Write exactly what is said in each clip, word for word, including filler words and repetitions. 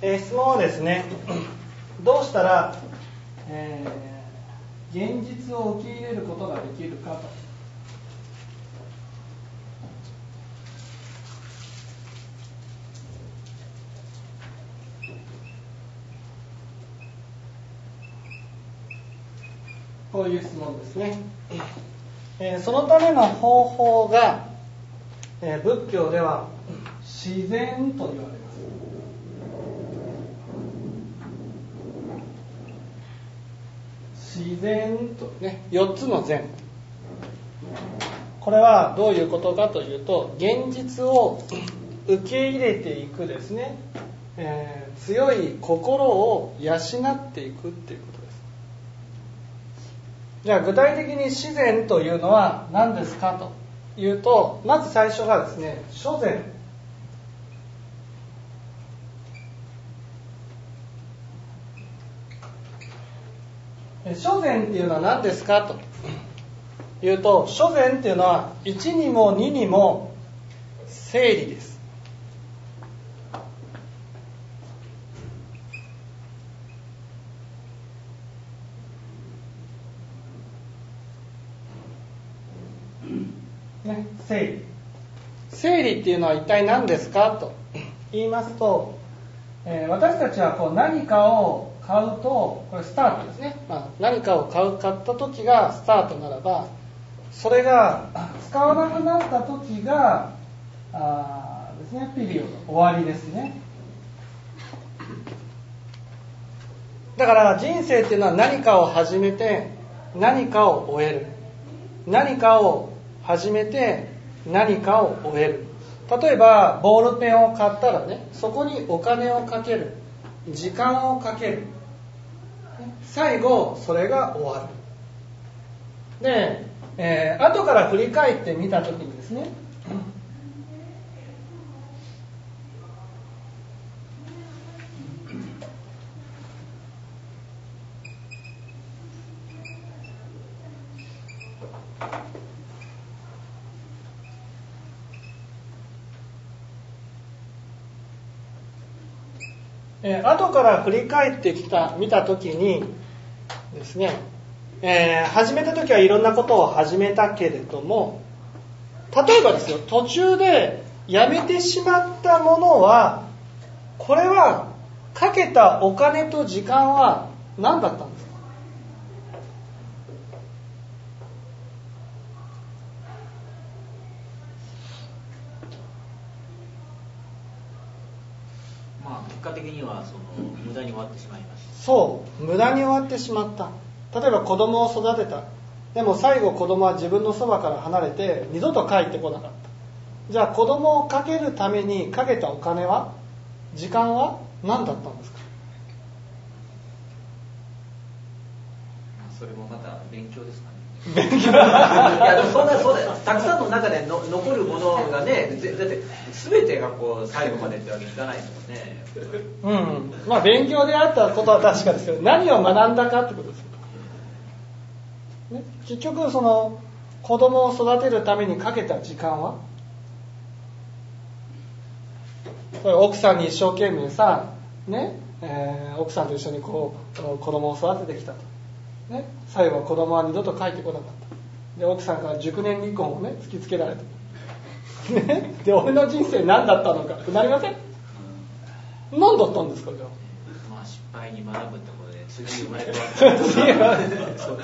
えー、質問はですね、どうしたら、えー、現実を受け入れることができるかと。こういう質問ですね。えー、そのための方法が、えー、仏教では自然と言われます。自然とね、よっつの善。これはどういうことかというと、現実を受け入れていくですね、えー、強い心を養っていくっていうことです。じゃあ具体的に自然というのは何ですかというと、まず最初がですね、諸善。諸善っていうのは何ですかというと、諸善っていうのはいちにもににも整理です。ね、整理。整理っていうのは一体何ですかと言いますと、えー、私たちはこう何かを買うと、これスタートですね、まあ、何かを買う買った時がスタートならば、それが使わなくなった時があですね、ピリオド、終わりですね。だから人生っていうのは何かを始めて何かを終える、何かを始めて何かを終える。例えばボールペンを買ったらね、そこにお金をかける、時間をかける、最後それが終わる。で、えー、後から振り返ってみたときにですね、えー、後から振り返ってきた見たときにですね、えー、始めたときはいろんなことを始めたけれども、例えばですよ、途中でやめてしまったものは、これはかけたお金と時間は何だったんですか？ まあ結果的にはその無駄に終わってしまいました。 そう、無駄に終わってしまった。例えば子供を育てた。でも最後子供は自分のそばから離れて二度と帰ってこなかった。じゃあ子供をかけるためにかけたお金は、時間は何だったんですか？ それもまた勉強ですかね。 勉強いやでもそんなそうだよ。たくさんの中での残るものがね、だって全てがこう最後までってわけにいかないですもんね。 うん、まあ勉強であったことは確かですけど、何を学んだかってことですよ、ね、結局その子供を育てるためにかけた時間は、これ奥さんに一生懸命さ、ねえー、奥さんと一緒にこう子供を育ててきたと、ね、最後は子供は二度と帰ってこなかった。で奥さんから熟年離婚をね突きつけられた、ね、で俺の人生何だったのかってなりません？何だったんですか？じゃあまあ失敗に学ぶってことで次に生まれ変わる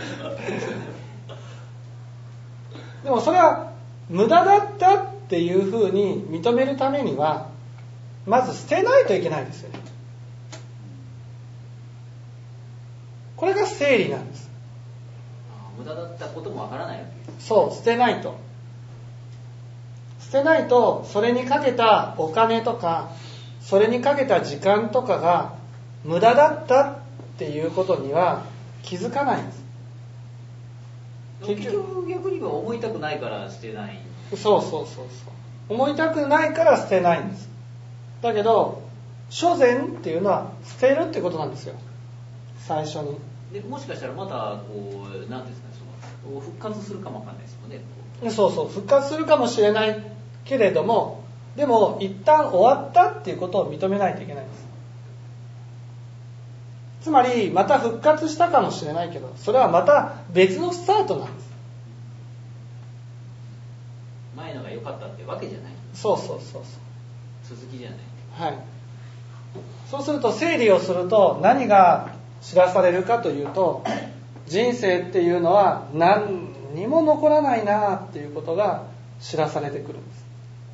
でもそれは無駄だったっていうふうに認めるためには、まず捨てないといけないですよね。これが整理なんです。 無駄だったこともわからないわけです。 そう、捨てないと捨てないとそれにかけたお金とかそれにかけた時間とかが無駄だったっていうことには気づかないんです。 結局逆には思いたくないから捨てない。 そうそうそうそう、思いたくないから捨てないんです。だけど諸善っていうのは捨てるってことなんですよ、最初に。 でもしかしたらまたこう何ですかね、その復活するかもわかんないですもんね。 そうそう、復活するかもしれないけれども、でも一旦終わったっていうことを認めないといけないんです。 つまりまた復活したかもしれないけど、それはまた別のスタートなんです。 前のが良かったってわけじゃない。 そうそうそうそう、 続きじゃない。 はい。そうすると整理をすると何が知らされるかというと、人生っていうのは何にも残らないなっていうことが知らされてくるんです。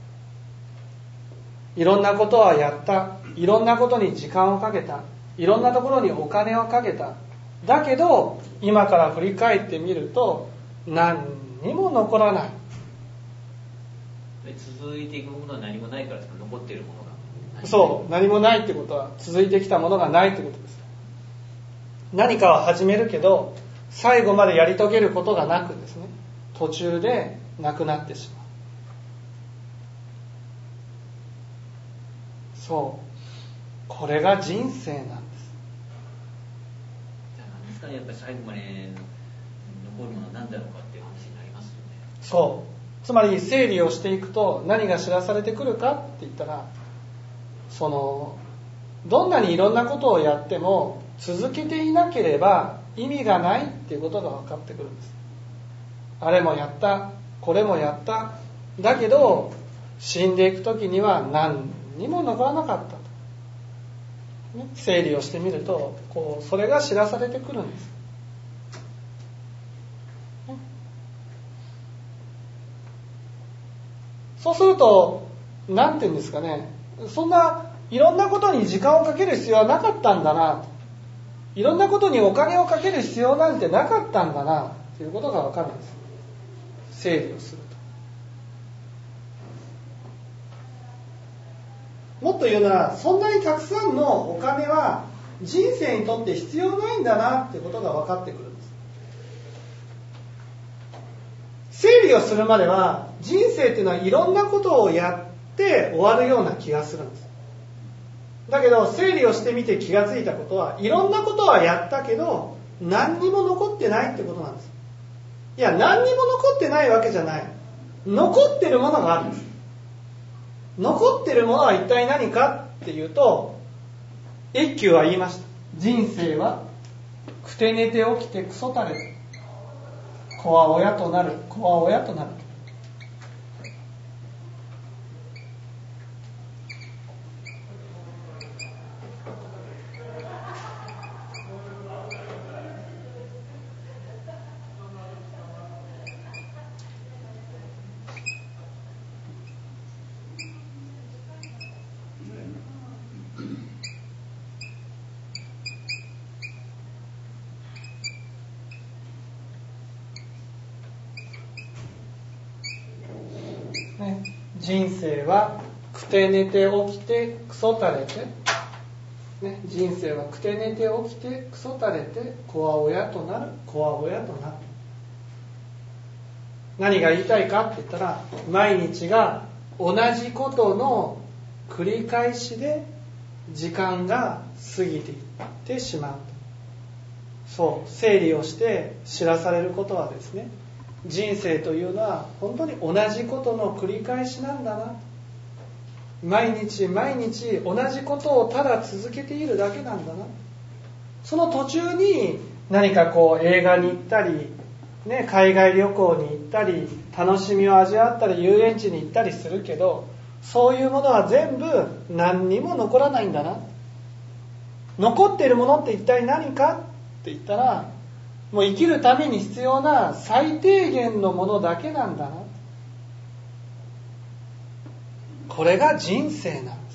いろんなことはやった、いろんなことに時間をかけた、いろんなところにお金をかけた。だけど今から振り返ってみると何にも残らない。 続いていくものは何もないからですか。残っているものが。 そう、何もないってことは続いてきたものがないってことです。何かを始めるけど最後までやり遂げることがなくですね、途中でなくなってしまう。そう、これが人生なんです。 じゃあ何ですかね、やっぱり最後まで残るものは何だろうかっていう話になりますよね。 そう、つまり整理をしていくと何が知らされてくるかって言ったら、そのどんなにいろんなことをやっても続けていなければ意味がないっていうことが分かってくるんです。あれもやった、これもやった、だけど死んでいく時には何にも残らなかったと、ね、整理をしてみるとこうそれが知らされてくるんです、ね、そうするとなんて言うんですかね、そんないろんなことに時間をかける必要はなかったんだなと、いろんなことにお金をかける必要なんてなかったんだなということが分かるんです。整理をすると。もっと言うなら、そんなにたくさんのお金は人生にとって必要ないんだなっていうことが分かってくるんです。整理をするまでは人生っていうのはいろんなことをやって終わるような気がするんです。だけど整理をしてみて気がついたことは、いろんなことはやったけど何にも残ってないってことなんです。いや、何にも残ってないわけじゃない。残ってるものがあるんです。残ってるものは一体何かっていうと、一休は言いました。人生はくて寝て起きてクソたれ、子は親となる、子は親となる。ね、人生はくて寝て起きてクソたれて、ね、人生はくて寝て起きてクソたれて、子は親となる、子は親となる。何が言いたいかって言ったら、毎日が同じことの繰り返しで時間が過ぎていってしまう。そう、整理をして知らされることはですね、人生というのは本当に同じことの繰り返しなんだな。毎日毎日同じことをただ続けているだけなんだな。その途中に何かこう映画に行ったり、ね、海外旅行に行ったり、楽しみを味わったり、遊園地に行ったりするけど、そういうものは全部何にも残らないんだな。残っているものって一体何かって言ったら、もう生きるために必要な最低限のものだけなんだな。これが人生なんです。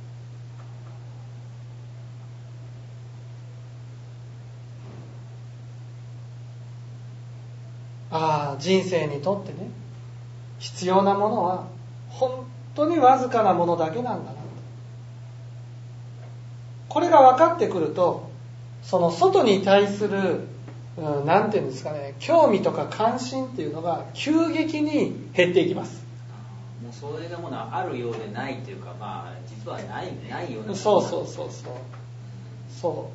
ああ、人生にとってね、必要なものは本当にわずかなものだけなんだな。これが分かってくると、その外に対するうん、なんていうんですかね、興味とか関心っていうのが急激に減っていきます。 もうそういうものはあるようでないというか、まあ実はないないような。 そうそうそうそう。そう。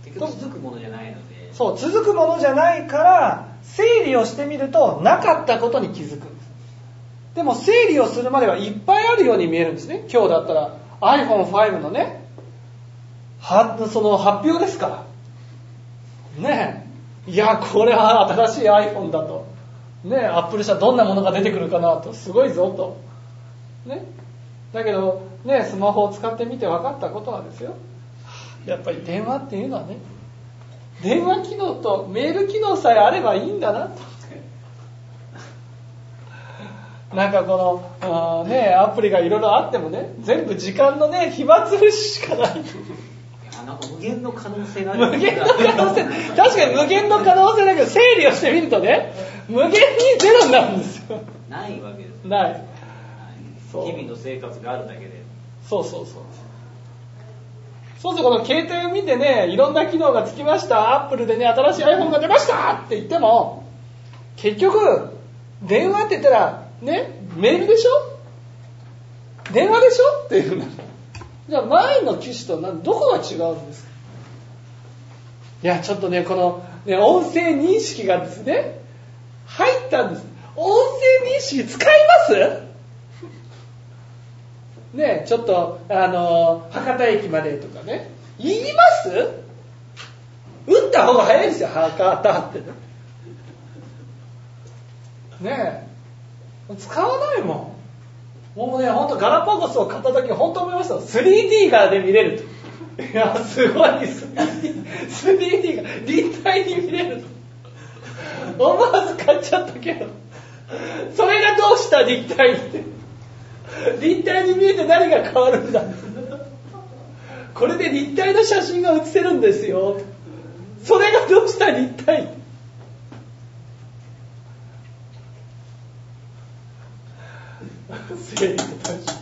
結局続くものじゃないので。 そう、続くものじゃないから整理をしてみるとなかったことに気づくんです。でも整理をするまではいっぱいあるように見えるんですね。今日だったら アイフォンファイブ のね、 はその発表ですからねえ、いやこれは新しい iPhone だとねえ、アップル社どんなものが出てくるかなと、すごいぞとね。だけどね、スマホを使ってみて分かったことはですよ、やっぱり電話っていうのはね、電話機能とメール機能さえあればいいんだなと。なんかこの、あ、ね、アプリがいろいろあってもね、全部時間のね、暇つぶししかない。 なんか無限の可能性がある。 無限の可能性、確かに無限の可能性だけど、整理をしてみるとね、無限にゼロになるんですよ。 ないわけです。 ない。 そう。日々の生活があるだけで。 そうそうそう。そうするとこの携帯を見てね、いろんな機能がつきました、アップルでね、新しい iPhone が出ましたって言っても、結局、電話って言ったら、ね、メールでしょ、電話でしょっていう。じゃあ前の機種と何どこが違うんですか。いやちょっとね、この、ね、音声認識がですね入ったんです。音声認識使いますね、ちょっとあの博多駅までとかね言います。打った方が早いんですよ、博多ってね。ねえ、使わないもん。もうね、ほんとガラパゴスを買った時本当思いました。 スリーディー がで見れると。いやすごい スリーディー, スリーディー が立体に見れると思わず買っちゃったけど、それがどうした立体って立体に見えて何が変わるんだ。これで立体の写真が写せるんですよ。それがどうした立体。整理と単純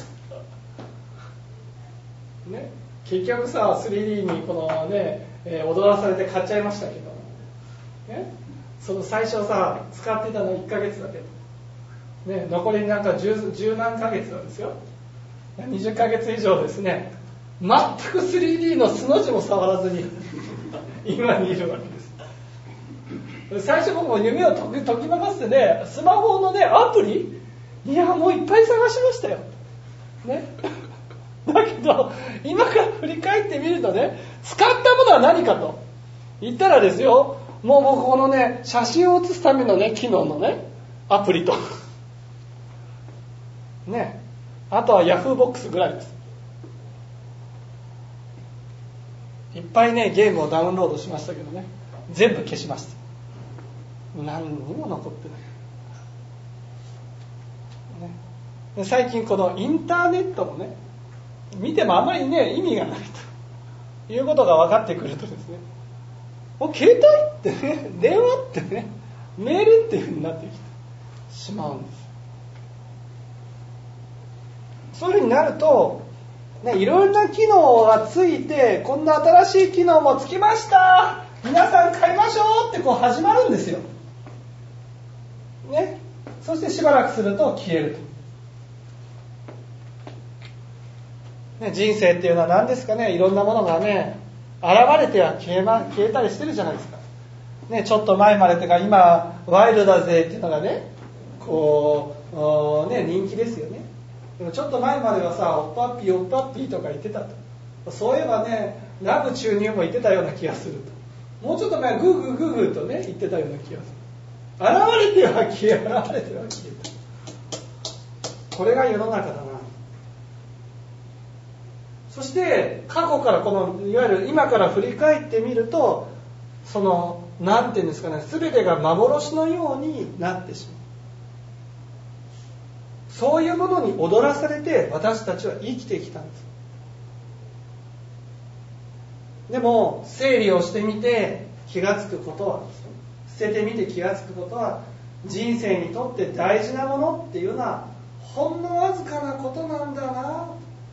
ね、結局さ スリーディー にこのね、えー、踊らされて買っちゃいましたけど、ね、その最初さ使ってたのいっかげつだけど、ね、残りなんか 10, 10何ヶ月なんですよ。にじゅっかげつ以上ですね、全く スリーディー の素の字も触らずに今にいるわけです。最初僕も夢を解きまかせてね、スマホのねアプリ、いやもういっぱい探しましたよ、ね、だけど今から振り返ってみるとね、使ったものは何かと言ったらですよ、もう僕このね写真を写すためのね機能のねアプリとね、あとはヤフーボックスぐらいです。いっぱいねゲームをダウンロードしましたけどね、全部消しました。何にも残ってない。で最近このインターネットもね見てもあまりね意味がないということが分かってくるとですね、もう携帯ってね、電話ってね、メールっていう風になってきてしまうんです。そういう風になるとね、いろいろな機能がついて、こんな新しい機能もつきました、皆さん買いましょうってこう始まるんですよ、ね、そしてしばらくすると消えると。人生っていうのは何ですかね、いろんなものがね現れては消え、ま、消えたりしてるじゃないですか、ね、ちょっと前までとか今ワイルだぜっていうのがねこう、ね、人気ですよね。でもちょっと前まではさ、おっぱっぴーおっぱっぴーとか言ってたと。そういえばねラブ注入も言ってたような気がすると。もうちょっと前グーグーグーグーとね言ってたような気がする。現れては消え、現れては消えた。これが世の中だな。そして過去からこのいわゆる今から振り返ってみると、そのなんていうんですかね、全てが幻のようになってしまう。そういうものに踊らされて私たちは生きてきたんです。でも整理をしてみて気がつくことはですね、捨ててみて気がつくことは、人生にとって大事なものっていうのはほんのわずかなことなんだな。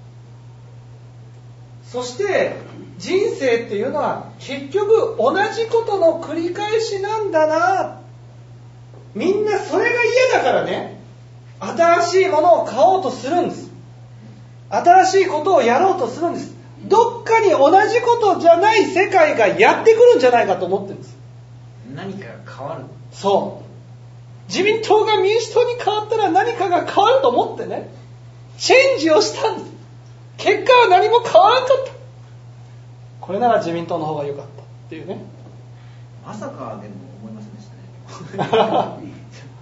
そして人生っていうのは結局同じことの繰り返しなんだな。みんなそれが嫌だからね、新しいものを買おうとするんです。新しいことをやろうとするんです。どっかに同じことじゃない世界がやってくるんじゃないかと思ってるんです。 何かが変わる。 そう。自民党が民主党に変わったら何かが変わると思ってね、チェンジをしたんです。結果は何も変わらなかった。 これなら自民党の方が良かったっていうね。 まさかでも思いませんでしたね。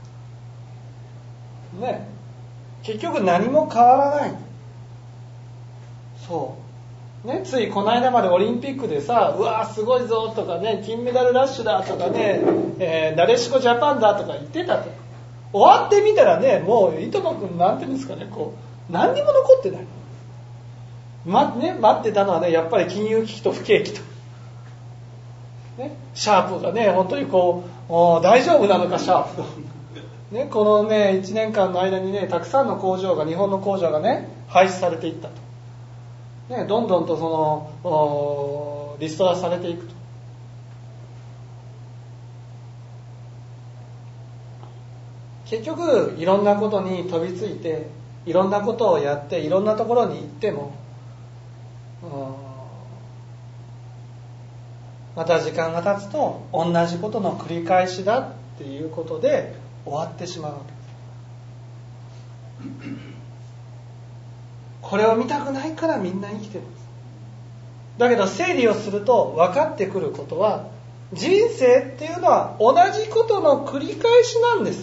ね、結局何も変わらない。そうね、ついこの間までオリンピックでさ、うわーすごいぞとかね、金メダルラッシュだとかね、えー、なでしこジャパンだとか言ってたと。終わってみたらね、もういともくんなんていうんですかね、こう何にも残ってない。まね、待ってたのはね、やっぱり金融危機と不景気と、ね、シャープがね、本当にこう大丈夫なのかシャープと、ね、このねいちねんかんの間にね、たくさんの工場が、日本の工場がね廃止されていったと、ね、どんどんとそのリストラされていくと。結局いろんなことに飛びついて、いろんなことをやって、いろんなところに行っても、また時間が経つと同じことの繰り返しだっていうことで終わってしまうわけです。これを見たくないからみんな生きてるんです。だけど整理をすると分かってくることは、人生っていうのは同じことの繰り返しなんです。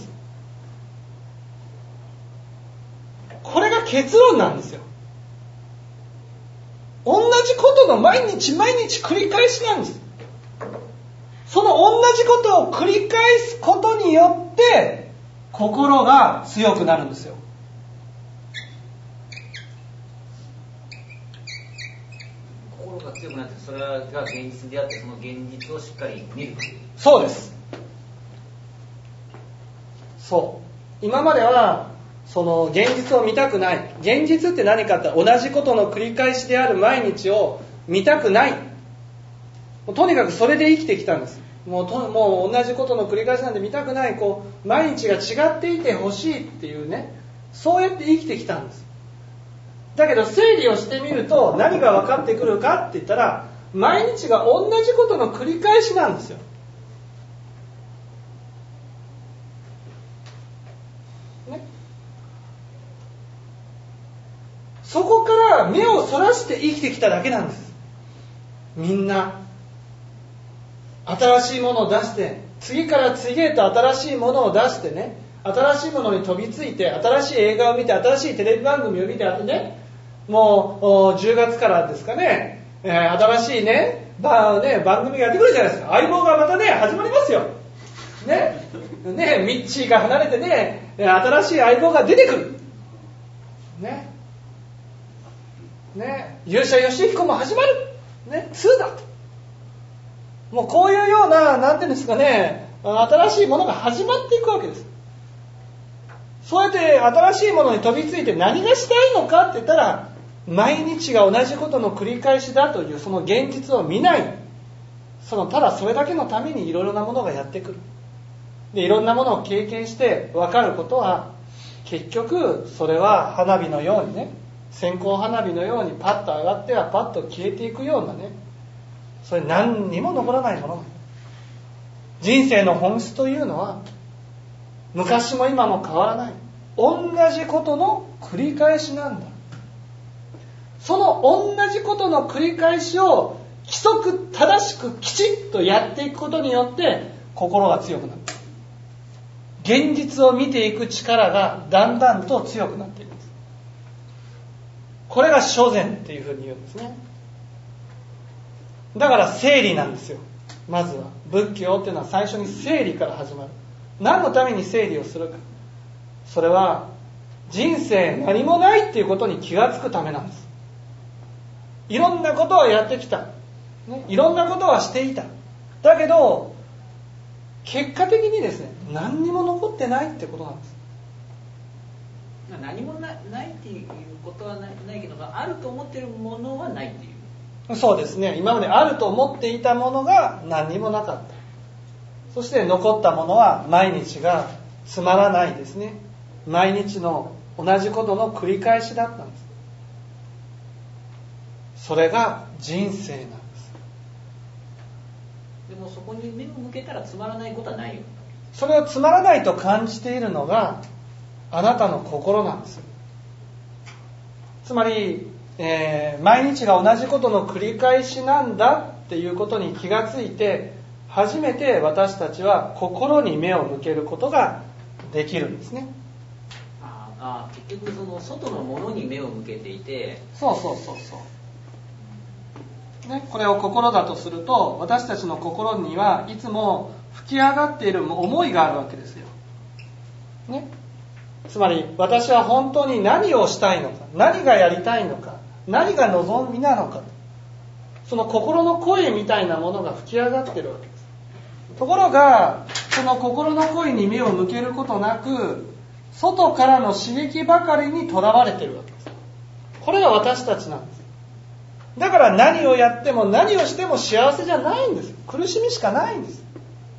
これが結論なんですよ。同じことの毎日毎日繰り返しなんです。その同じことを繰り返すことによって心が強くなるんですよ。 心が強くなって、それが現実であって、その現実をしっかり見る。 そうです。そう。今まではその現実を見たくない。現実って何かって、同じことの繰り返しである毎日を見たくない。とにかくそれで生きてきたんです。もう、ともう同じことの繰り返しなんで見たくない。こう毎日が違っていてほしいっていうね、そうやって生きてきたんです。だけど整理をしてみると何が分かってくるかって言ったら、毎日が同じことの繰り返しなんですよ。ね、そこから目をそらして生きてきただけなんです。みんな新しいものを出して、次から次へと新しいものを出してね、新しいものに飛びついて、新しい映画を見て、新しいテレビ番組を見て、あとね、もうじゅうがつからですかね、えー、新しいね、ばね、番組がやってくるじゃないですか。相棒がまたね、始まりますよ。ね、ね、ミッチーが離れてね、新しい相棒が出てくる。ね、ね、勇者ヨシヒコも始まる。ね、ツーだと。もうこういうような、なんていうんですかね、新しいものが始まっていくわけです。そうやって新しいものに飛びついて何がしたいのかって言ったら、毎日が同じことの繰り返しだというその現実を見ない。そのただそれだけのためにいろいろなものがやってくる。で、いろんなものを経験して分かることは、結局それは花火のようにね、線香花火のようにパッと上がってはパッと消えていくようなね、それ何にも残らないもの。人生の本質というのは、昔も今も変わらない同じことの繰り返しなんだ。その同じことの繰り返しを規則正しくきちっとやっていくことによって心が強くなる。現実を見ていく力がだんだんと強くなっていくんです。これが諸善っていうふうに言うんですね。だから整理なんですよ。まずは仏教っていうのは最初に整理から始まる。何のために整理をするか。それは人生何もないっていうことに気がつくためなんです。いろんなことはやってきた、ね、いろんなことはしていた。だけど結果的にですね、何にも残ってないってことなんです。 何も な, ないっていうことは ない, ないけど、あると思っているものはないっていう。 そうですね。今まであると思っていたものが何にもなかった。そして残ったものは毎日がつまらないですね。毎日の同じことの繰り返しだったんです。それが人生なんです。 でもそこに目を向けたらつまらないことはないよ。 それをつまらないと感じているのがあなたの心なんです。つまりえー、毎日が同じことの繰り返しなんだっていうことに気がついて、初めて私たちは心に目を向けることができるんですね。 ああ、結局その外のものに目を向けていて、 そうそうそうそう、ね、これを心だとすると、私たちの心にはいつも吹き上がっている思いがあるわけですよ、ね、つまり私は本当に何をしたいのか、何がやりたいのか、何が望みなのか、その心の声みたいなものが吹き上がっているわけです。ところがその心の声に目を向けることなく、外からの刺激ばかりにとらわれているわけです。これが私たちなんです。だから何をやっても何をしても幸せじゃないんです。苦しみしかないんです。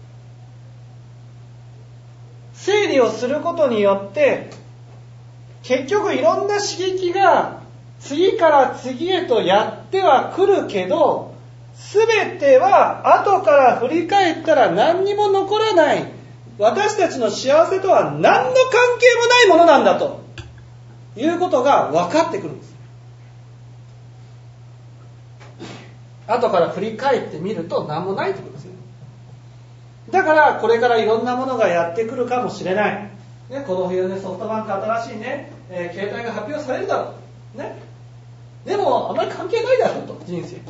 整理をすることによって結局いろんな刺激が次から次へとやってはくるけど、全ては後から振り返ったら何にも残らない、私たちの幸せとは何の関係もないものなんだということが分かってくるんです。後から振り返ってみると何もないということですね。だからこれからいろんなものがやってくるかもしれない、ね、この冬ね、ソフトバンク新しいね、えー、携帯が発表されるだろう、ね、でもあまり関係ないだろうと、人生、ね、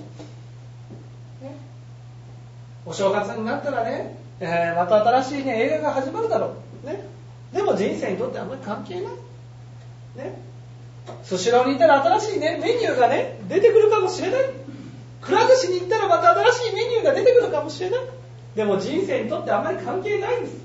お正月になったらね、えー、また新しい、ね、映画が始まるだろう、ね、でも人生にとってあまり関係ない、ね、スシローに行ったら新しい、ね、メニューが、ね、出てくるかもしれない、くら寿司に行ったらまた新しいメニューが出てくるかもしれない、でも人生にとってあまり関係ないんです、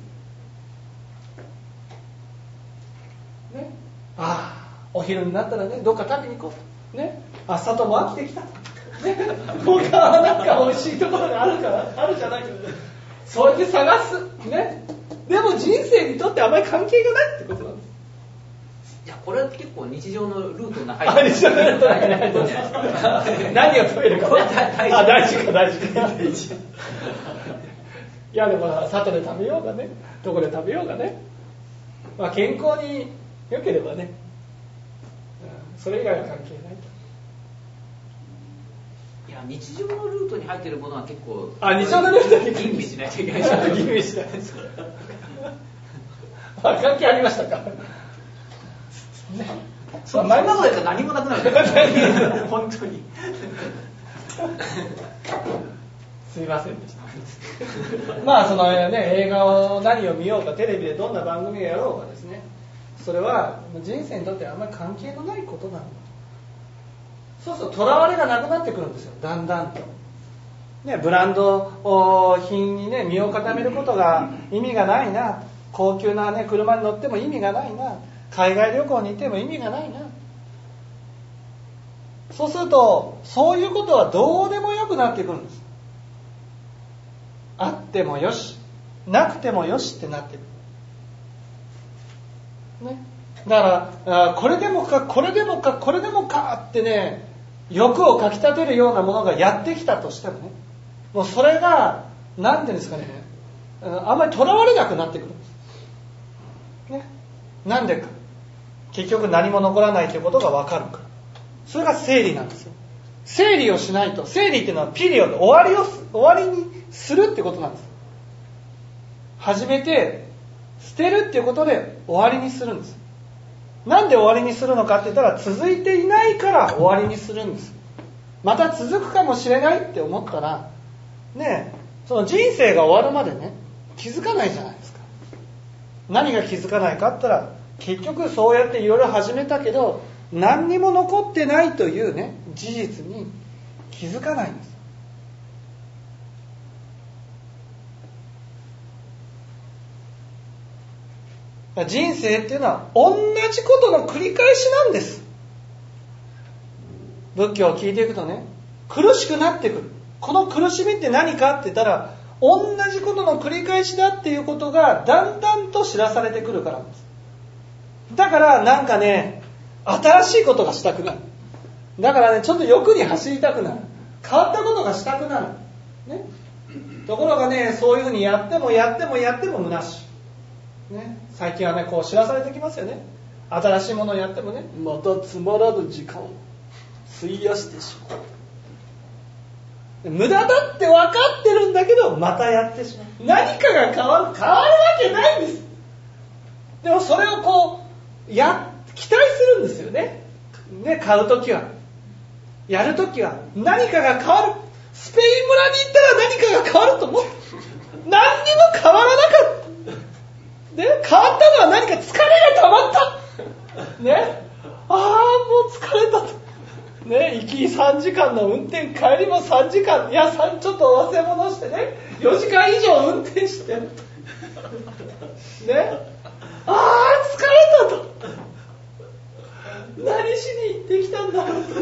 ね、ああお昼になったらね、どっか食べに行こう、ね、あ里も飽きてきた、ね、他はなんか美味しいところがあるからあるじゃないか、そうやって探す、ね、でも人生にとってあまり関係がないってことなんです。 いや、これは結構日常のルートに入ってる。 日常のルートに入ってる。何を食べるか、ね、あ、大事か大事か大事。いやでも外で食べようがね、どこで食べようがね、まあ、健康に良ければね、それ以外は関係ないと。 いや、日常のルートに入っているものは結構、 あ、日常のルートに吟味しないといけない。 吟味しない。あ、関係ありましたか。ね、 そんなことやったら何もなくなる。本当に。 すいませんでした。まあそのね、映画を何を見ようか、テレビでどんな番組をやろうかですね、それは人生にとってあんまり関係のないことなんだ。そうするととらわれがなくなってくるんですよ、だんだんと。ね、ブランド品にね、身を固めることが意味がないな、高級なね車に乗っても意味がないな、海外旅行に行っても意味がないな。そうするとそういうことはどうでもよくなってくるんです。あってもよし、なくてもよしってなってくる、ね、だからこれでもかこれでもかこれでもかってね、欲をかきたてるようなものがやってきたとしてもね、もうそれが何て言うんですかね、あんまりとらわれなくなってくるんです、ね、なんでか、結局何も残らないということが分かるから。それが整理なんですよ。整理をしないと、整理っていうのはピリオド、終わりを終わりにするってことなんです。始めて捨てるっていうことで終わりにするんです。なんで終わりにするのかって言ったら、続いていないから終わりにするんです。また続くかもしれないって思ったらね、その人生が終わるまでね、気づかないじゃないですか。何が気づかないかって言ったら、結局そうやっていろいろ始めたけど何にも残ってないというね、事実に気づかないんです。人生っていうのは同じことの繰り返しなんです。仏教を聞いていくとね、苦しくなってくる。この苦しみって何かって言ったら、同じことの繰り返しだっていうことがだんだんと知らされてくるからなんです。だからなんかね、新しいことがしたくなる。だからね、ちょっと欲に走りたくなる。変わったことがしたくなる、ね、ところがね、そういうふうにやってもやってもやっても虚しい、ね、最近はね、こう知らされてきますよね。新しいものをやってもね、またつまらぬ時間を費やしてしまう。無駄だって分かってるんだけどまたやってしまう。何かが変わる変わるわけないんです。でもそれをこうや期待するんですよね。ね、買うときはやるときは何かが変わる。スペイン村に行ったら何かが変わると思う。何にも変わらなかった。で、変わったのは何か疲れが溜まった。ね、ああもう疲れたと。ね、行きさんじかんの運転、帰りもさんじかん、いやちょっと忘れ物してね、よじかん以上運転してね、ああ疲れたと。何しに行ってきたんだろうと。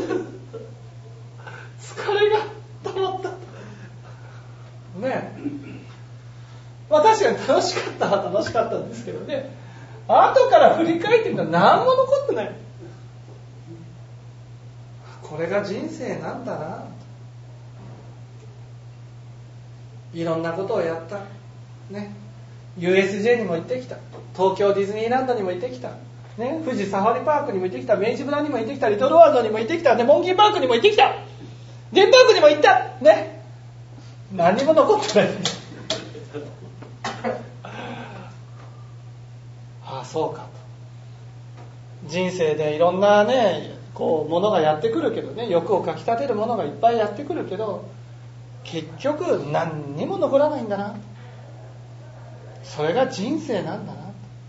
疲れが溜まったね。まあ確かに楽しかったは楽しかったんですけどね、後から振り返ってみたら何も残ってない。これが人生なんだな。いろんなことをやったね。ユーエスジェー にも行ってきた、東京ディズニーランドにも行ってきたね、富士サファリパークにも行ってきた、明治村にも行ってきた、リトルワールドにも行ってきた、ね、モンキーパークにも行ってきた、ゲームパークにも行ったね。何も残ってないああそうかと。人生でいろんなねこうものがやってくるけどね、欲をかきたてるものがいっぱいやってくるけど、結局何にも残らないんだな。それが人生なんだな、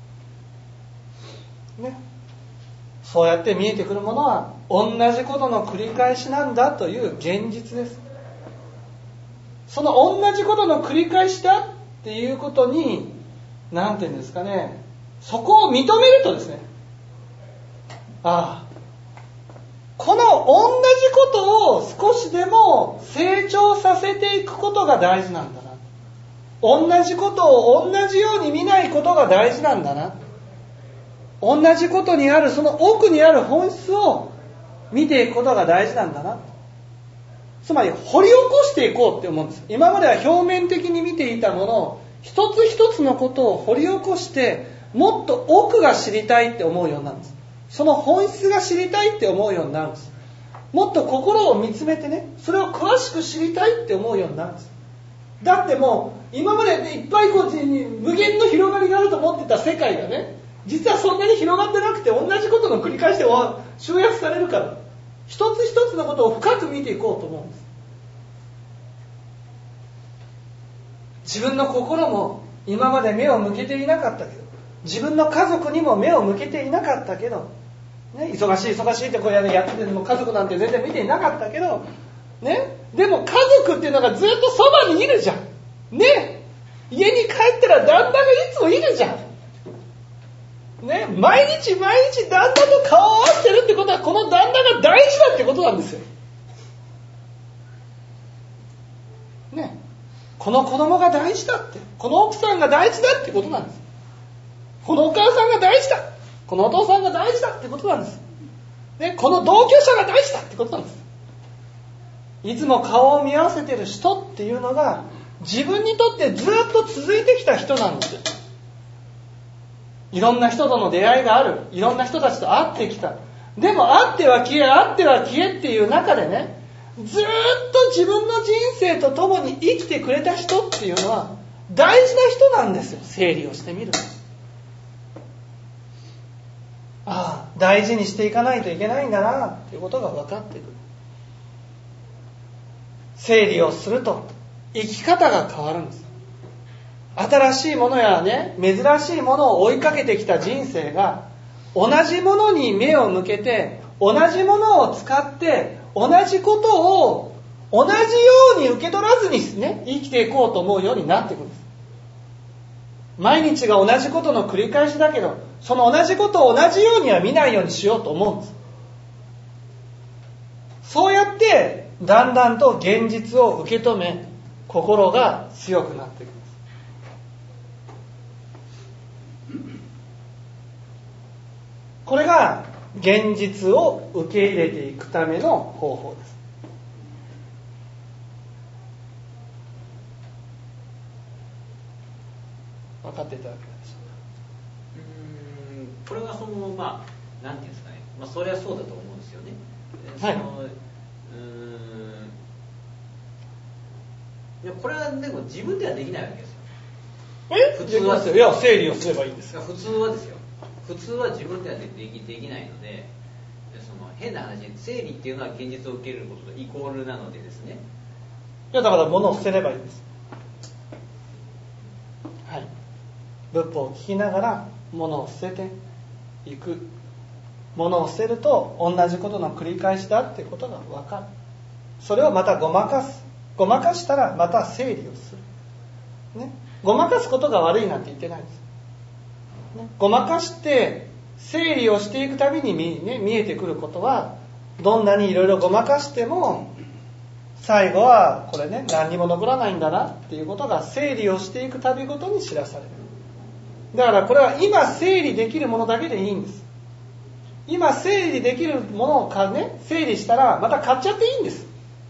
ね、そうやって見えてくるものは同じことの繰り返しなんだという現実です。その同じことの繰り返しだっていうことに何て言うんですかね、そこを認めるとですね、ああこの同じことを少しでも成長させていくことが大事なんだな。同じことを同じように見ないことが大事なんだな。同じことにあるその奥にある本質を見ていくことが大事なんだな。つまり掘り起こしていこうって思うんです。今までは表面的に見ていたものを一つ一つのことを掘り起こしてもっと奥が知りたいって思うようになるんです。その本質が知りたいって思うようになるんです。もっと心を見つめてね、それを詳しく知りたいって思うようになるんです。だってもう今まで、ね、いっぱいこっちに無限の広がりがあると思ってた世界がね、実はそんなに広がってなくて同じことの繰り返しで集約されるから、一つ一つのことを深く見ていこうと思うんです。自分の心も今まで目を向けていなかったけど、自分の家族にも目を向けていなかったけど、ね、忙しい忙しいってこうやってても家族なんて全然見ていなかったけど、ね、でも家族っていうのがずっとそばにいるじゃん。ね、家に帰ったら旦那がいつもいるじゃん。ね、毎日毎日旦那と顔を合わせてるってことはこの旦那が大事だってことなんですよ。ね、この子供が大事だって、この奥さんが大事だってことなんです。このお母さんが大事だ、このお父さんが大事だってことなんです。ね、この同居者が大事だってことなんです。いつも顔を見合わせてる人っていうのが自分にとってずっと続いてきた人なんですよ。いろんな人との出会いがある、いろんな人たちと会ってきた。でも会っては消え、会っては消えっていう中でね、ずっと自分の人生と共に生きてくれた人っていうのは大事な人なんですよ。整理をしてみると、ああ大事にしていかないといけないんだなっていうことが分かってくる。整理をすると生き方が変わるんです。新しいものやね、珍しいものを追いかけてきた人生が同じものに目を向けて、同じものを使って同じことを同じように受け取らずにね、生きていこうと思うようになってくるんです。毎日が同じことの繰り返しだけど、その同じことを同じようには見ないようにしようと思うんです。そうやってだんだんと現実を受け止め、心が強くなっていくんです。これが現実を受け入れていくための方法です。分かっていただけないでしょうか。 うーん、これはそのまあなんていうんですかね、まあそれはそうだと思うんですよね。 はい、 そのいやこれはでも自分ではできないわけですよ。 え普通はですよ。いや整理をすればいいんですよ。 普通はですよ。普通は自分ではでき、できないので、その変な話、整理っていうのは現実を受け入れることとイコールなのでですね。 いやだから物を捨てればいいんです。はい。仏法を聞きながら物を捨てていく。物を捨てると同じことの繰り返しだってことが分かる。それをまたごまかす。ごまかしたらまた整理をする。ね。ごまかすことが悪いなんて言ってないんです。ね、ごまかして整理をしていくたびに 見,、ね、見えてくることは、どんなにいろいろごまかしても最後はこれね、何にも残らないんだなっていうことが整理をしていくたびごとに知らされる。だからこれは今整理できるものだけでいいんです。今整理できるものをか、ね、整理したらまた買っちゃっていいんです。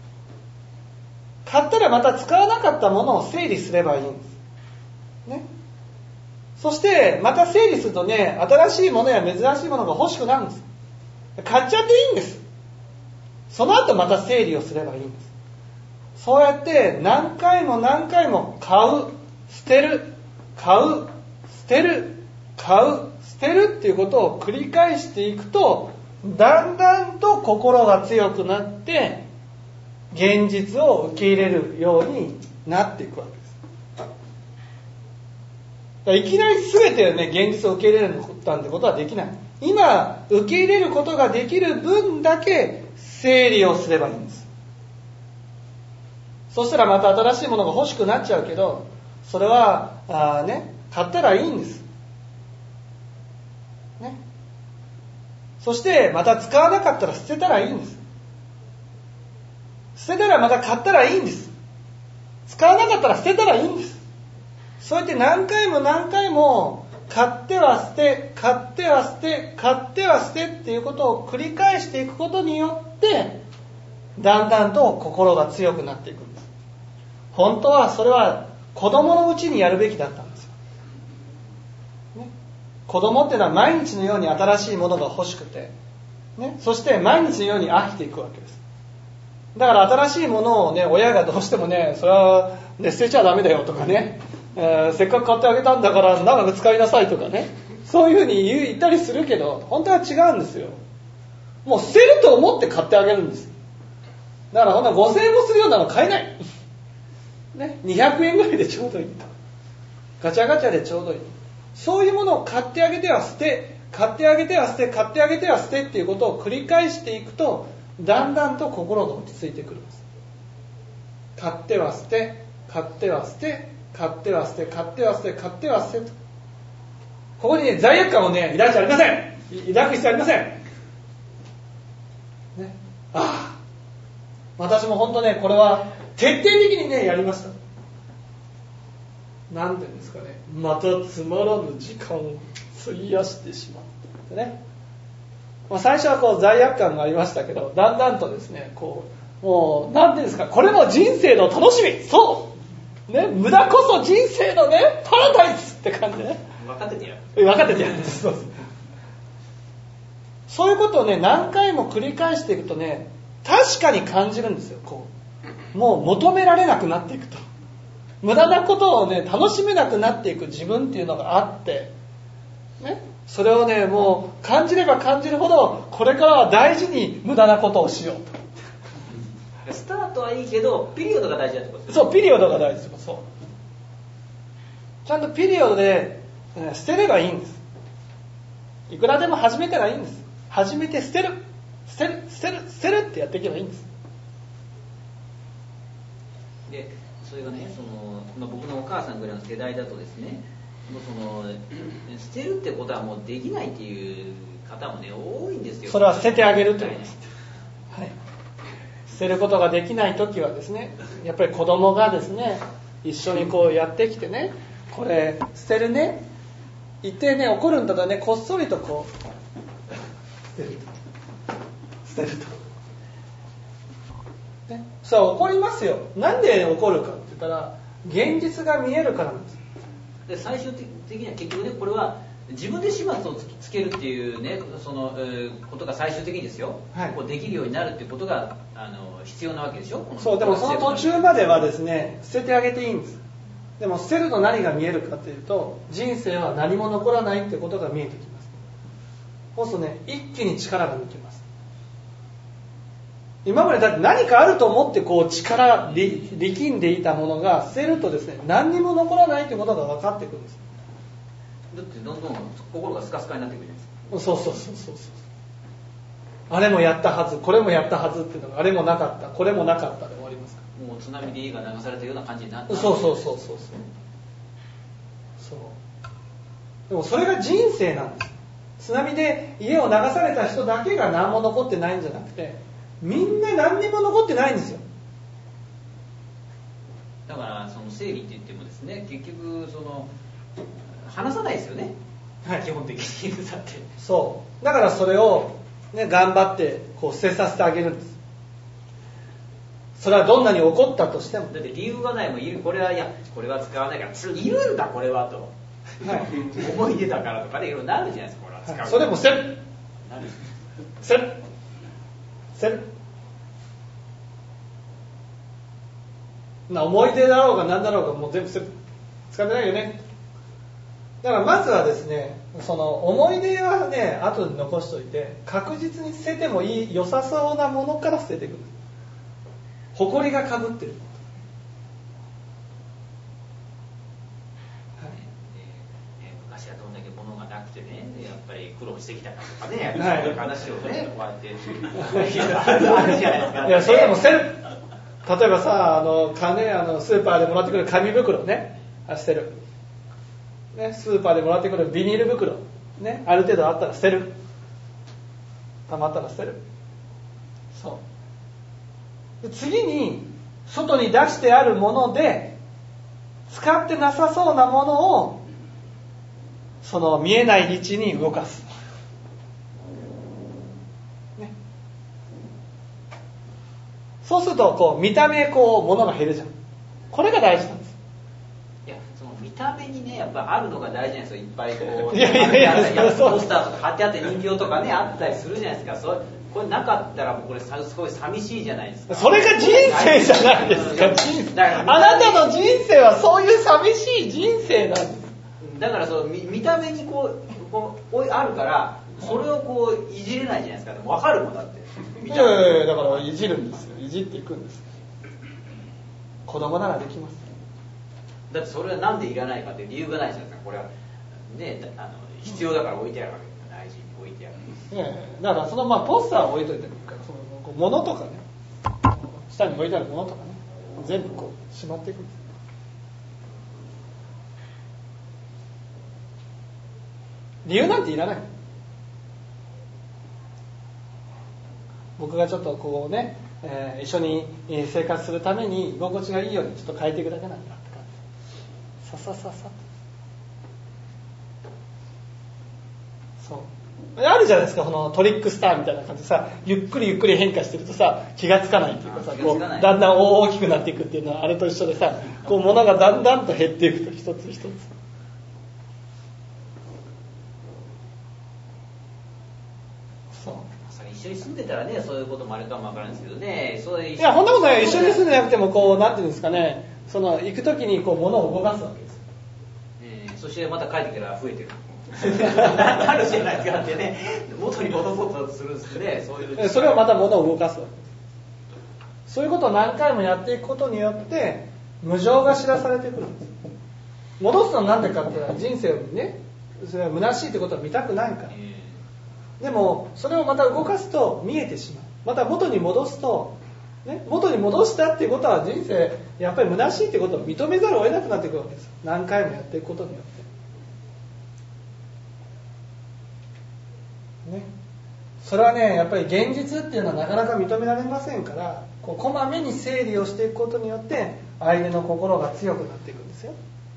買ったらまた使わなかったものを整理すればいいんです、ね、そしてまた整理するとね、新しいものや珍しいものが欲しくなるんです。買っちゃっていいんです。その後また整理をすればいいんです。そうやって何回も何回も買う、捨てる、買う、捨てる、買う、捨てるっていうことを繰り返していくと、だんだんと心が強くなって現実を受け入れるようになっていくわけです。だからいきなり全てね、現実を受け入れるなんてことはできない。今受け入れることができる分だけ整理をすればいいんです。そしたらまた新しいものが欲しくなっちゃうけど、それはあ、ね、買ったらいいんです、ね、そしてまた使わなかったら捨てたらいいんです。捨てたらまた買ったらいいんです。使わなかったら捨てたらいいんです。そうやって何回も何回も買っては捨て、買っては捨て、買っては捨てっていうことを繰り返していくことによって、だんだんと心が強くなっていくんです。本当はそれは子供のうちにやるべきだったんですよ、ね、子供っていうのは毎日のように新しいものが欲しくて、ね、そして毎日のように飽きていくわけです。だから新しいものをね、親がどうしてもね、それは、ね、捨てちゃダメだよとかね、えー、せっかく買ってあげたんだから長く使いなさいとかね、そういうふうに言ったりするけど、本当は違うんですよ。もう捨てると思って買ってあげるんです。だからほんなごせんえんもするようなの買えない、ね、にひゃくえんぐらいでちょうどいい、ガチャガチャでちょうどいい。そういうものを買ってあげては捨て、買ってあげては捨て、買ってあげては捨てっていうことを繰り返していくと、だんだんと心が落ち着いてくるんです。買っては捨て、買っては捨て、買っては捨て、買っては捨て、買っては捨てと。ここにね、罪悪感をね、抱いてありません。抱く必要ありません。ね、ああ、私も本当ね、これは徹底的にね、やりました。なんていうんですかね、またつまらぬ時間を費やしてしまってね。まあ、最初はこう罪悪感がありましたけど、だんだんとですね、こう、もう、なんていうんですか、これも人生の楽しみ、そうね、無駄こそ人生のね、パラダイスって感じでね。 分かっててやる。 分かっててやるんです。そうです。そういうことをね、何回も繰り返していくとね、確かに感じるんですよ。こう、もう求められなくなっていくと。無駄なことをね、楽しめなくなっていく自分っていうのがあって、ね。それをね、もう感じれば感じるほど、これからは大事に無駄なことをしようと。スタートはいいけど、ピリオドが大事だってことですね。そう、ピリオドが大事です。そう。ちゃんとピリオドで、ね、捨てればいいんです。いくらでも始めたらいいんです。始めて捨てる。捨てる、捨てる、捨てるってやっていけばいいんです。 で、それがね、その、まあ、僕のお母さんぐらいの世代だとですね、もうその捨てるってことはもうできないっていう方もね多いんですよ。 それは捨ててあげるということです、はい、捨てることができないときはですね、やっぱり子供がですね一緒にこうやってきてね、これ捨てるね言ってね怒るんだったらね、こっそりとこう捨てると捨てると、ね、それは怒りますよ。なんで怒るかって言ったら現実が見えるからなんです。 で最終的には結局ね、これは自分で始末をつけるっていうね、その、えー、ことが最終的にですよ、はい、こうできるようになるっていうことがあの必要なわけでしょ。このそう、でもその途中まではですね、捨ててあげていいんです。でも捨てると何が見えるかというと、人生は何も残らないってことが見えてきます。そうするとね、一気に力が抜けます。今までだって何かあると思ってこう力力んでいたものが捨てるとですね、何にも残らないということが分かってくるんです。 だってどんどん心がスカスカになってくるじゃないですか。そうそうそうそうそう。あれもやったはず、これもやったはずっていうのが、あれもなかった、これもなかったで終わりますから。もう津波で家が流されたような感じになって。 そうそうそうそうそう。そう。でもそれが人生なんです。津波で家を流された人だけが何も残ってないんじゃなくて、みんな何にも残ってないんですよ。 だからその正義って言ってもですね、結局その話さないですよね、はい、基本的にだって。 そうだからそれを、ね、頑張ってこう捨てさせてあげるんです。それはどんなに怒ったとしても、 だって理由がないもん、これはいやこれは使わないからいるんだこれはと、はい、思い出だからとかでいろいろなるじゃないですか。これは使う、はい、 それも捨てる捨てる捨てるな、思い出だろうが何だろうがもう全部捨てる、使ってないよね。だからまずはですね、その思い出はね後で残しておいて、確実に捨ててもいい良さそうなものから捨てていく。埃がかぶってる、 はいえー、昔はどんだけ物がなくてね、やっぱり苦労してきたかとかね、はい、そういう話をねこうやってあるじゃないですか。 いやそれでも捨てる。例えばさ、あの金あのスーパーでもらってくる紙袋ね、あ捨てる、ね、スーパーでもらってくるビニール袋、ね、ある程度あったら捨てる、溜まったら捨てる。そうで次に外に出してあるもので使ってなさそうなものをその見えない位置に動かす、ね、そうするとこう見た目こう物が減るじゃん。これが大事なんです。 いやその見た目にねやっぱあるのが大事なんですよ。いっぱいこういやいやいやポスターとか貼ってあって人形とかねあったりするじゃないですか。それこれなかったらもうこれすごい寂しいじゃないですか。 それが人生じゃないですか。あなたの人生はそういう寂しい人生なんです。 だからそう 見, 見た目にこうこうあるからそれをこういじれないじゃないですか。でも分かるもんだって。 いやいやいやだからいじるんですよ。いじっていくんです。子供ならできます。 だってそれはなんでいらないかって理由がないじゃないですか。これはねあの必要だから置いてあるわけです。大事に置いてある。 ね、だからそのまあポスターを置いといてもいいから、その物とかね、下に置いてある物とかね、全部こうしまっていくんです。理由なんていらない。僕がちょっとこうね、えー、一緒に生活するために居心地がいいようにちょっと変えていくだけなんだって感じ。ささささ。そう。あるじゃないですか、このトリックスターみたいな感じでさ、ゆっくりゆっくり変化してるとさ気がつかないっていうかさ、こうだんだん大きくなっていくっていうのはあれと一緒でさ、こう物がだんだんと減っていくと一つ一つ。 そう。それ一緒に住んでたらね、そういうこともあるかもわからないですけどね。そういういや、そんなことない。一緒に住んでなくてもこうなんていうんですかね、その行くときにこう物を動かすわけですよ。 えー、そしてまた帰ってきたら増えてる。あるじゃないですかってね、元に戻そうとするんですね。そういうそれをまた物を動かすわけです。そういうことを何回もやっていくことによって無常が知らされてくるんです。戻すのは何でかっていうのは人生をね、それは虚しいってことは見たくないから。でもそれをまた動かすと見えてしまう。また元に戻すと、ね、元に戻したっていうことは人生やっぱり虚しいってことを認めざるを得なくなっていくわけです。何回もやっていくことによって。ね、それはねやっぱり現実っていうのはなかなか認められませんから、こうこまめに整理をしていくことによって相手の心が強くなっていくんですよ。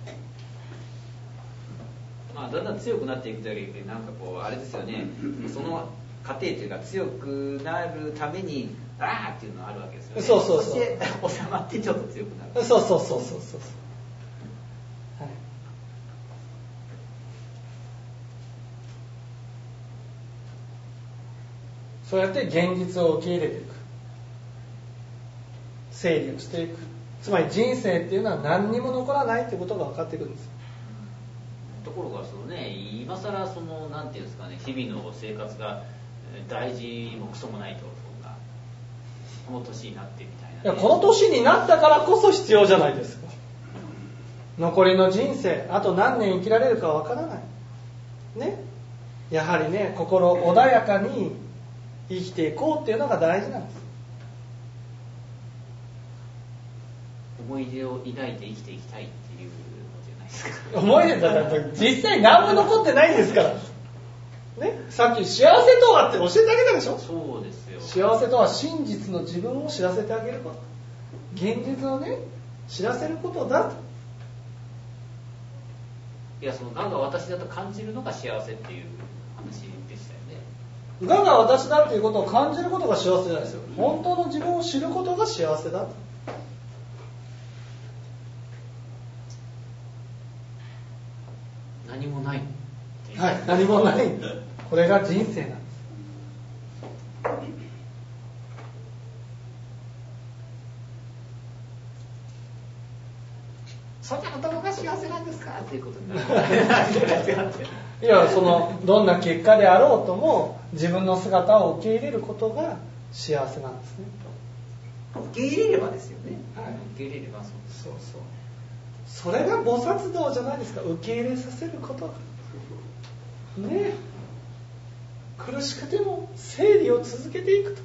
まあ、だんだん強くなっていくだけでなんかこうあれですよね、その過程というか強くなるためにあーっていうのがあるわけですよね。 そうそうそう。 そして収まってちょっと強くなる。 そうそうそうそうそう。はい。 そうやって現実を受け入れていく、整理をしていく。つまり人生っていうのは何にも残らないってことが分かってくるんです。 ところがそのね、今更そのなんていうんですかね、日々の生活が大事もクソもないと、そんなこの年になってみたいな、ね、 いやこの年になったからこそ必要じゃないですか。残りの人生あと何年生きられるかわからないね。やはりね、心穏やかに生きていこうっていうのが大事なんです。 思い出を抱いて生きていきたいっていうのじゃないですか。 思い出だって実際何も残ってないんですからね。さっき幸せとはって教えてあげたでしょ。 そうですよ。 幸せとは真実の自分を知らせてあげること、現実をね知らせることだと。 いや、そのがんが私だと感じるのが幸せっていう話でしたよね。 がんが私だっていうことを感じることが幸せじゃないですよ。本当の自分を知ることが幸せだと。 何もない。 はい、何もない。これが人生なんです。 そんなことが幸せなんですかっていうことになる。 いや、そのどんな結果であろうとも自分の姿を受け入れることが幸せなんですね。 受け入れればですよね。 はい、 受け入れればそうそうそう。それが菩薩道じゃないですか。受け入れさせることがね。苦しくても整理を続けていくと。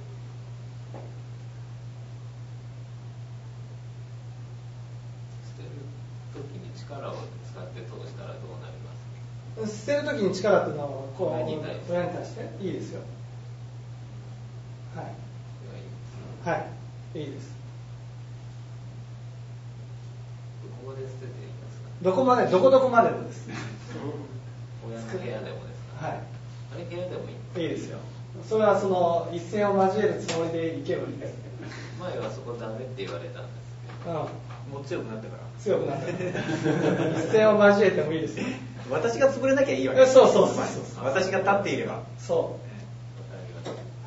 捨てる時に力を使って通したらどうなります？ 捨てる時に力っていうのはこう親に対して親に対していいですよ。はいはい、いいです。 どこまで捨てていいますか？ どこまで、どこどこまでもです。 親の部屋でもですか？ はい。 あれ部屋でもいい？ いいですよ。それはその一線を交えるつもりでいけばいいです。 前はそこダメって言われたんですけど、 うん、 もう強くなったから。 強くなった一線を交えてもいいですよ。 私が潰れなきゃいいわけ。 そうそうそうそう。 私が立っていれば。 そう。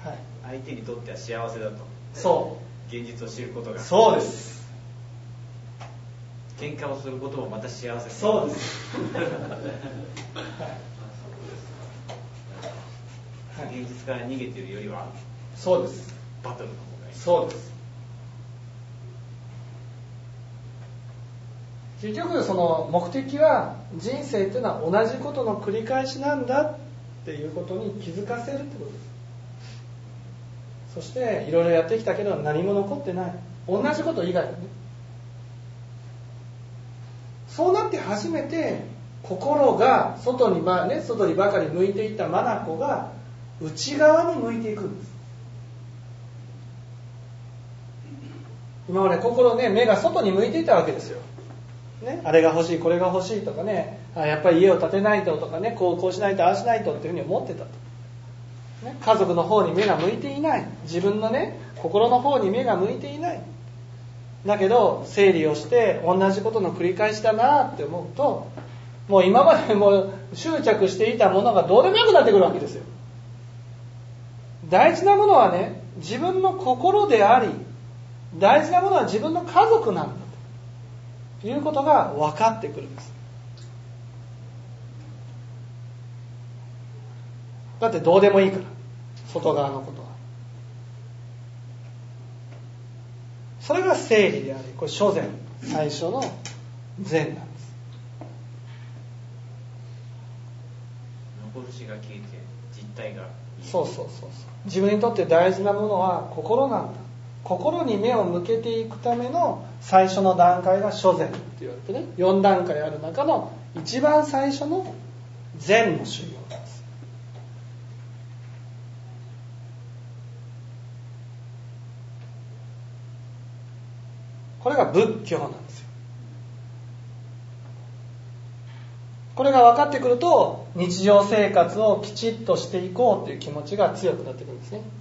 はい。 相手にとっては幸せだと。 そう。 現実を知ることが。 そうです。 喧嘩をすることもまた幸せ。 そうです。はい。 現実から逃げているよりは。 そうです。 バトルの方がいい。 そうです。結局その目的は人生っていうのは同じことの繰り返しなんだっていうことに気づかせるってことです。そしていろいろやってきたけど何も残ってない。同じこと以外はね。そうなって初めて心が外にば、ね、外にばかり向いていた眼が内側に向いていくんです。今まで心ね、目が外に向いていたわけですよ。ね、あれが欲しい、これが欲しいとかね、あやっぱり家を建てないととかね、こうこうしないとああしないとっていうふうに思ってたと、ね、家族の方に目が向いていない、自分のね心の方に目が向いていない。だけど整理をして同じことの繰り返しだなって思うと、もう今までもう執着していたものがどうでもよくなってくるわけですよ。大事なものはね、自分の心であり、大事なものは自分の家族なんだということが分かってくるんです。だってどうでもいいから、外側のことは。それが整理であり、これ諸禅、最初の禅なんです。 残るしが消えて実体が。 そうそうそうそう。自分にとって大事なものは心なんだ。心に目を向けていくための最初の段階が諸禅って言われてね、よん段階ある中の一番最初の禅の修行なんです。これが仏教なんですよ。これが分かってくると日常生活をきちっとしていこうという気持ちが強くなってくるんですね。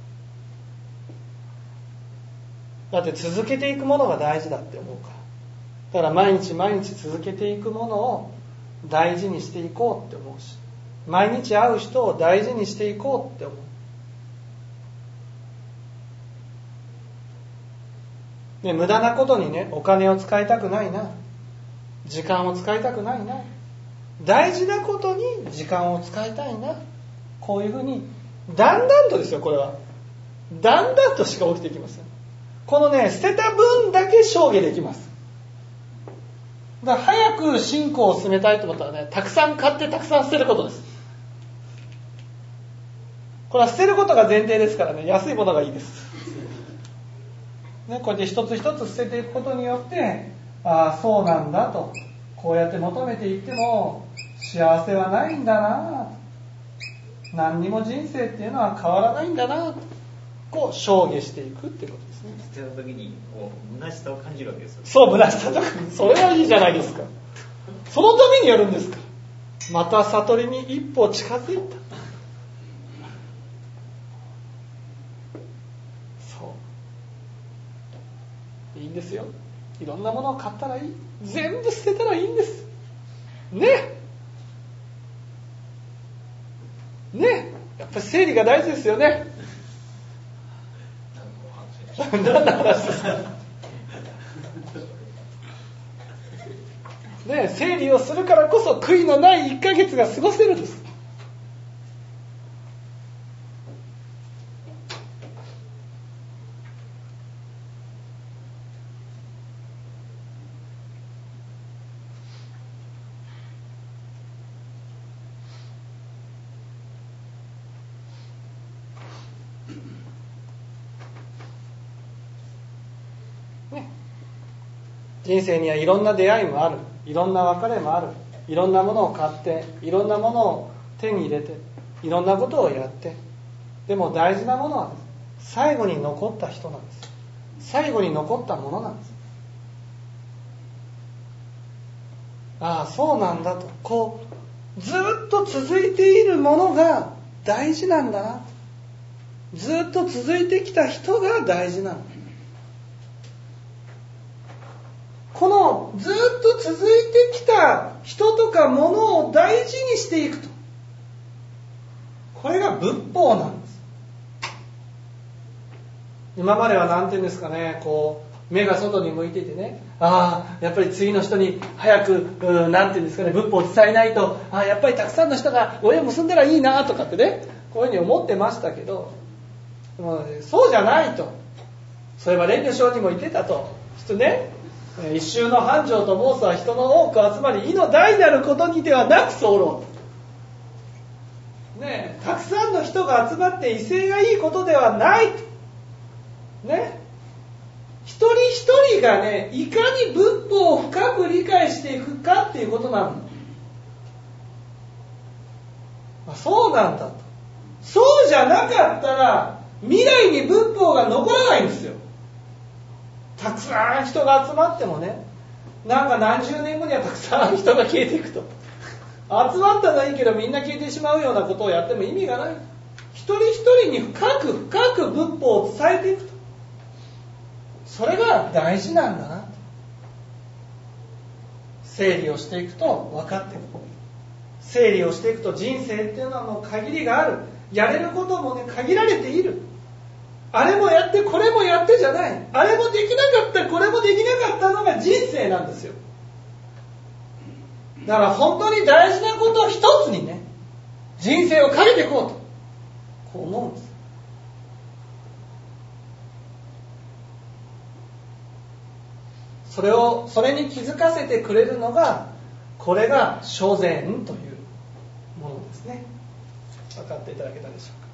だって続けていくものが大事だって思うから。だから毎日毎日続けていくものを大事にしていこうって思うし、毎日会う人を大事にしていこうって思う。 ね、無駄なことにね、お金を使いたくないな、時間を使いたくないな、大事なことに時間を使いたいな、こういうふうにだんだんとですよ、これはだんだんとしか起きてきません。このね、捨てた分だけ証下できます。だから早く信仰を進めたいと思ったらね、たくさん買ってたくさん捨てることです。これは捨てることが前提ですからね、安いものがいいです。ね、こうやって一つ一つ捨てていくことによって、ああそうなんだと、こうやって求めていっても幸せはないんだな、何にも人生っていうのは変わらないんだな、こう証下していくっていうことですね。 捨てた時にこう虚しさを感じるわけですよ。 そう、虚しさとか、それはいいじゃないですか。そのためにやるんですから。また悟りに一歩近づいた。いいんですよ。いろんなものを買ったらいい。全部捨てたらいいんです。ね。ね。やっぱり整理が大事ですよね。何の話ですか。ね、整理をするからこそ悔いのないいっかげつが過ごせるんです。人生にはいろんな出会いもある、いろんな別れもある、いろんなものを買って、いろんなものを手に入れて、いろんなことをやって、でも大事なものは最後に残った人なんです。最後に残ったものなんです。ああそうなんだと、こうずっと続いているものが大事なんだな、ずっと続いてきた人が大事なの。このずっと続いてきた人とかものを大事にしていくと、これが仏法なんです。今までは何て言うんですかね、こう目が外に向いていてね、ああやっぱり次の人に早く何て言うんですかね、仏法を伝えないと、ああやっぱりたくさんの人がお縁結んだらいいなとかってね、こういうふうに思ってましたけど、そうじゃないと。そういえば蓮如上人も言ってたと。きっとね、一周の繁盛と申すは人の多く集まり、意の大なることにではなく候。ねえ、たくさんの人が集まって威勢がいいことではないと。ね、一人一人がね、いかに仏法を深く理解していくかっていうことなの。あ、そうなんだと。そうじゃなかったら未来に仏法が残らないんですよ。たくさん人が集まってもね、なんか何十年後にはたくさん人が消えていくと、集まったのはいいけどみんな消えてしまうようなことをやっても意味がない。一人一人に深く深く仏法を伝えていくと、それが大事なんだなと、整理をしていくと分かってくる。整理をしていくと人生っていうのはもう限りがある。やれることもね、限られている。あれもやってこれもやってじゃない。あれもできなかったこれもできなかったのが人生なんですよ。だから本当に大事なことを一つにね、人生をかけていこうと、こう思うんです。それをそれに気づかせてくれるのが、これが諸善というものですね。分かっていただけたでしょうか。